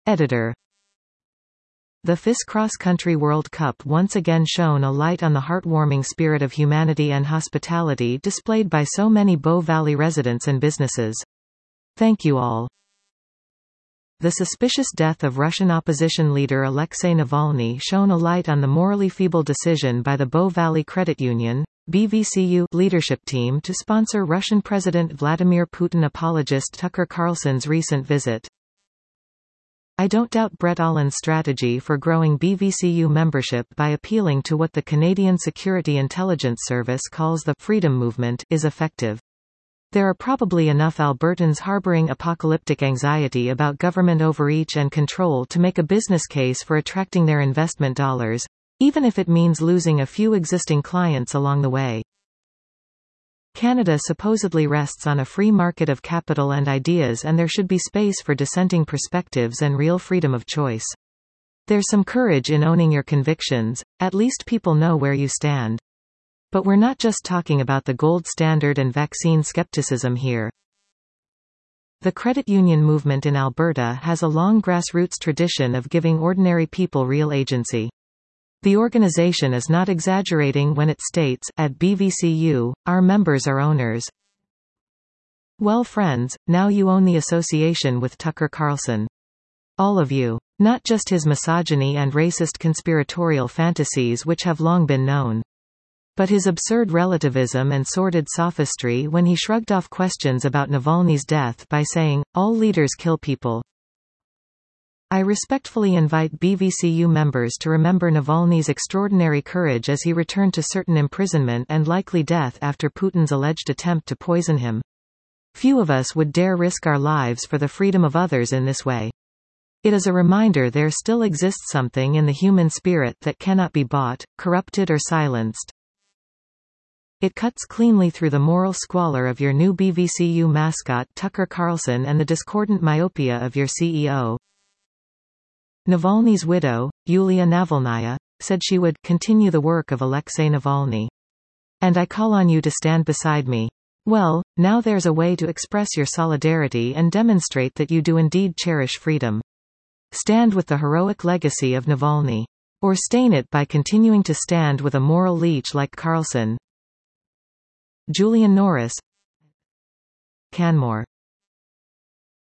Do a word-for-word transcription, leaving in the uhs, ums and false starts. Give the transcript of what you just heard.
Editor. The F I S Cross Country World Cup once again shone a light on the heartwarming spirit of humanity and hospitality displayed by so many Bow Valley residents and businesses. Thank you all. The suspicious death of Russian opposition leader Alexei Navalny shone a light on the morally feeble decision by the Bow Valley Credit Union B V C U leadership team to sponsor Russian President Vladimir Putin apologist Tucker Carlson's recent visit. I don't doubt Brett Allen's strategy for growing B V C U membership by appealing to what the Canadian Security Intelligence Service calls the freedom movement is effective. There are probably enough Albertans harboring apocalyptic anxiety about government overreach and control to make a business case for attracting their investment dollars, even if it means losing a few existing clients along the way. Canada supposedly rests on a free market of capital and ideas, and there should be space for dissenting perspectives and real freedom of choice. There's some courage in owning your convictions, at least people know where you stand. But we're not just talking about the gold standard and vaccine skepticism here. The credit union movement in Alberta has a long grassroots tradition of giving ordinary people real agency. The organization is not exaggerating when it states, at B V C U, our members are owners. Well friends, now you own the association with Tucker Carlson. All of you. Not just his misogyny and racist conspiratorial fantasies which have long been known. But his absurd relativism and sordid sophistry when he shrugged off questions about Navalny's death by saying, all leaders kill people. I respectfully invite B V C U members to remember Navalny's extraordinary courage as he returned to certain imprisonment and likely death after Putin's alleged attempt to poison him. Few of us would dare risk our lives for the freedom of others in this way. It is a reminder there still exists something in the human spirit that cannot be bought, corrupted or silenced. It cuts cleanly through the moral squalor of your new B V C U mascot Tucker Carlson and the discordant myopia of your C E O. Navalny's widow, Yulia Navalnaya, said she would continue the work of Alexei Navalny. And I call on you to stand beside me. Well, now there's a way to express your solidarity and demonstrate that you do indeed cherish freedom. Stand with the heroic legacy of Navalny. Or stain it by continuing to stand with a moral leech like Carlson. Julian Norris, Canmore.